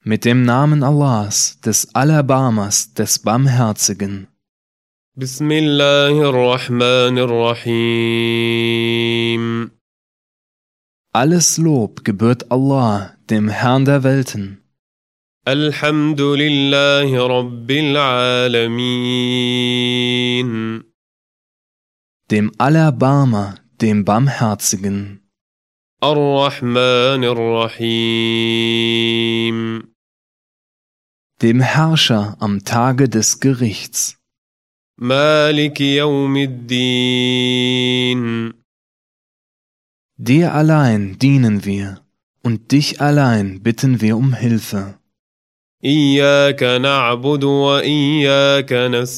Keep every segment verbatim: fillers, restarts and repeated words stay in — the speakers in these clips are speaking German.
Mit dem Namen Allahs, des Allerbarmers, des Barmherzigen. بسم الله الرحمن الرحيم. Alles Lob gebührt Allah, dem Herrn der Welten. الحمد لله رب العالمين. Dem Allerbarmer, dem Barmherzigen. الرحمن الرحيم. Dem Herrscher am Tage des Gerichts. مالك يوم الدين. Dir allein dienen wir, und dich allein bitten wir um Hilfe. إياك نعبد وإياك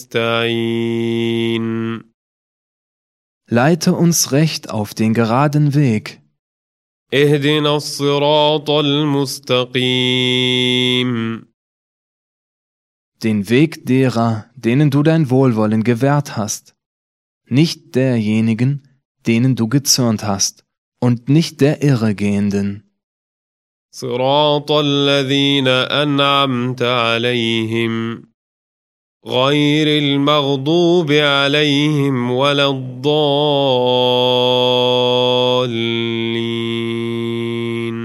نستعين. Leite uns recht auf den geraden Weg. اهدنا الصراط المستقيم. Den Weg derer, denen du dein Wohlwollen gewährt hast, nicht derjenigen, denen du gezürnt hast, und nicht der Irregehenden. صراط الذين أنعمت عليهم غير المغضوب عليهم ولا الضالين.